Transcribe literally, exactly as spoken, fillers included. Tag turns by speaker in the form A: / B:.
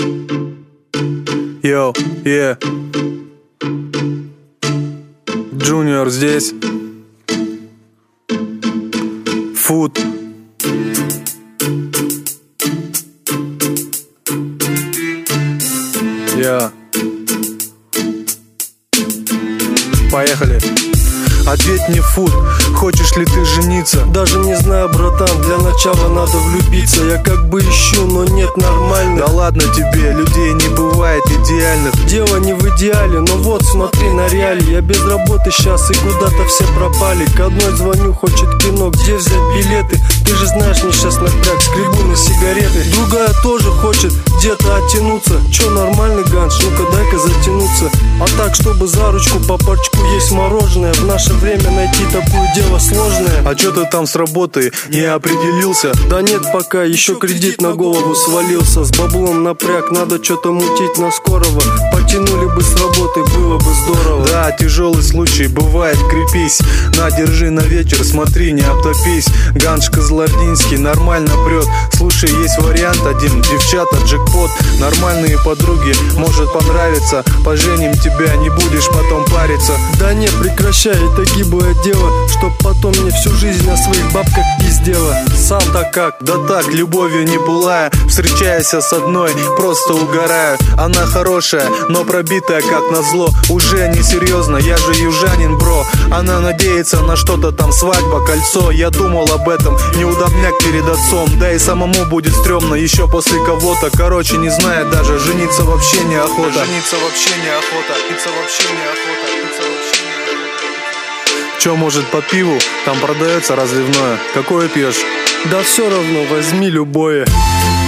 A: Йоу, е Джуниор здесь. Фуд. Я. Поехали. Ответь мне, Фуд, хочешь ли ты жениться?
B: Даже не знаю, братан, для начала надо влюбиться. Я как бы ищу, но нет нормальных.
A: Да ладно тебе, людей не бывает идеальных.
B: Дело не в идеале, но вот смотри на реалии. Я без работы сейчас и куда-то все пропали. К одной звоню, хочет кино, где взять билеты? Ты же знаешь, мне сейчас напряг, скребу на сигареты. Другая тоже хочет где-то оттянуться. Че, нормальный ганш, ну-ка дай-ка затянуться. А так, чтобы за ручку по парчку есть мороженое. В наше время найти такое дело сложное.
A: А чё ты там с работой не определился?
B: Да нет пока, еще кредит на голову свалился. С баблом напряг, надо что-то мутить на скорого. Потянули бы с работы, было бы здорово.
A: Да, тяжелый случай, бывает, крепись. На, держи на вечер, смотри, не обтопись. Ганш Козлординский нормально прет. Слушай, есть вариант один, девчата, джекпот. Нормальные подруги, может понравится. Поженим тебя, не будешь потом париться.
B: Да не, прекращай, это гиблое дело, чтоб потом мне всю жизнь о своих бабках пиздела. Сам-то как?
A: Да так, любовью не пылая. Встречаясь с одной, просто угораю. Она хорошая, но пробитая как назло. Уже не серьезно, я же южанин, бро. Она надеется на что-то там, свадьба, кольцо. Я думал об этом, неудобняк перед отцом. Да и самому будет стрёмно еще после кого-то. Короче, не знаю даже, жениться вообще неохота.
C: Жениться вообще неохота, питься вообще неохота, питься вообще неохота.
A: Чё, может, по пиву? Там продается разливное. Какое пьешь?
B: Да все равно, возьми любое.